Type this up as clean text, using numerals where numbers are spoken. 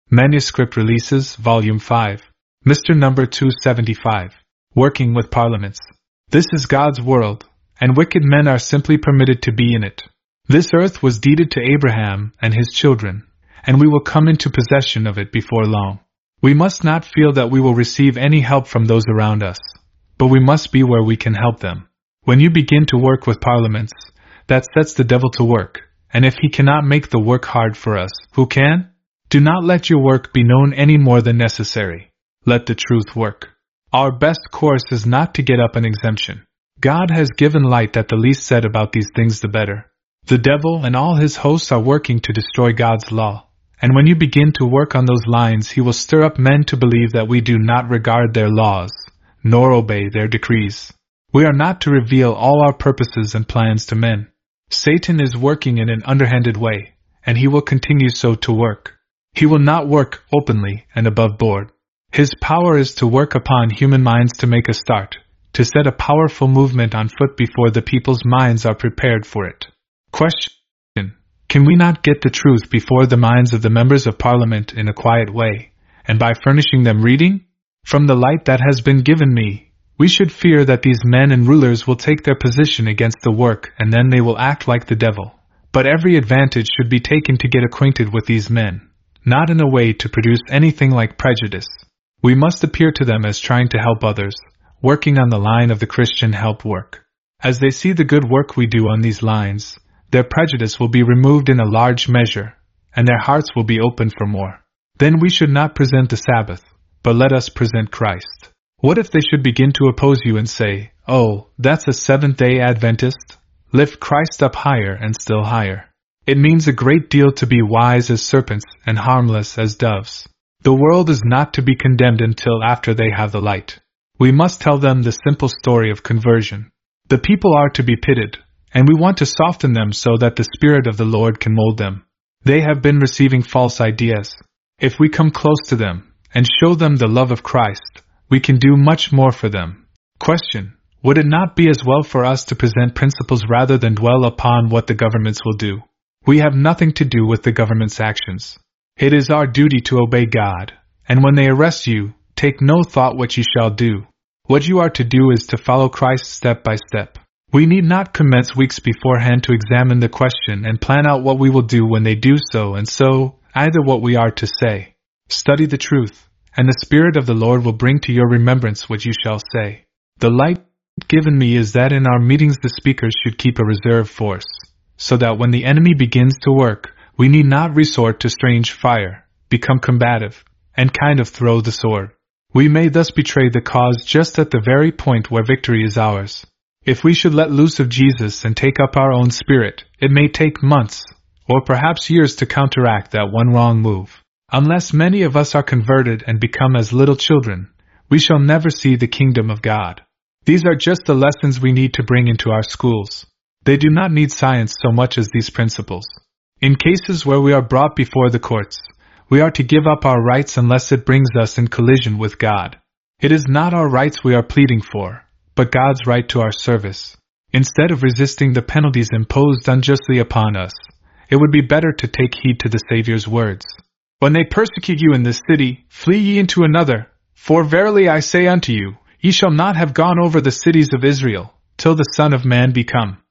Manuscript Releases, Volume 5. Mr. Number 275. Working with Parliaments. This is God's world, and wicked men are simply permitted to be in it. This earth was deeded to Abraham and his children, and we will come into possession of it before long. We must not feel that we will receive any help from those around us, but we must be where we can help them. When you begin to work with parliaments, that sets the devil to work, and if he cannot make the work hard for us, who can? Do not let your work be known any more than necessary. Let the truth work. Our best course is not to get up an exemption. God has given light that the least said about these things the better. The devil and all his hosts are working to destroy God's law, and when you begin to work on those lines, he will stir up men to believe that we do not regard their laws, nor obey their decrees. We are not to reveal all our purposes and plans to men. Satan is working in an underhanded way, and he will continue so to work. He will not work openly and above board. His power is to work upon human minds to make a start, to set a powerful movement on foot before the people's minds are prepared for it. Question: can we not get the truth before the minds of the members of Parliament in a quiet way, and by furnishing them reading? From the light that has been given me, we should fear that these men and rulers will take their position against the work, and then they will act like the devil. But every advantage should be taken to get acquainted with these men, not in a way to produce anything like prejudice. We must appear to them as trying to help others, working on the line of the Christian help work. As they see the good work we do on these lines, their prejudice will be removed in a large measure, and their hearts will be opened for more. Then we should not present the Sabbath, but let us present Christ. What if they should begin to oppose you and say, "Oh, that's a Seventh-day Adventist"? Lift Christ up higher and still higher. It means a great deal to be wise as serpents and harmless as doves. The world is not to be condemned until after they have the light. We must tell them the simple story of conversion. The people are to be pitied, and we want to soften them so that the Spirit of the Lord can mold them. They have been receiving false ideas. If we come close to them and show them the love of Christ, we can do much more for them. Question: would it not be as well for us to present principles rather than dwell upon what the governments will do? We have nothing to do with the government's actions. It is our duty to obey God, and when they arrest you, take no thought what you shall do. What you are to do is to follow Christ step by step. We need not commence weeks beforehand to examine the question and plan out what we will do when they do so, and so, either what we are to say. Study the truth, and the Spirit of the Lord will bring to your remembrance what you shall say. The light given me is that in our meetings the speakers should keep a reserve force, so that when the enemy begins to work, we need not resort to strange fire, become combative, and kind of throw the sword. We may thus betray the cause just at the very point where victory is ours. If we should let loose of Jesus and take up our own spirit, it may take months, or perhaps years to counteract that one wrong move. Unless many of us are converted and become as little children, we shall never see the kingdom of God. These are just the lessons we need to bring into our schools. They do not need science so much as these principles. In cases where we are brought before the courts, we are to give up our rights unless it brings us in collision with God. It is not our rights we are pleading for, but God's right to our service. Instead of resisting the penalties imposed unjustly upon us, it would be better to take heed to the Savior's words. When they persecute you in this city, flee ye into another. For verily I say unto you, ye shall not have gone over the cities of Israel, till the Son of Man be come.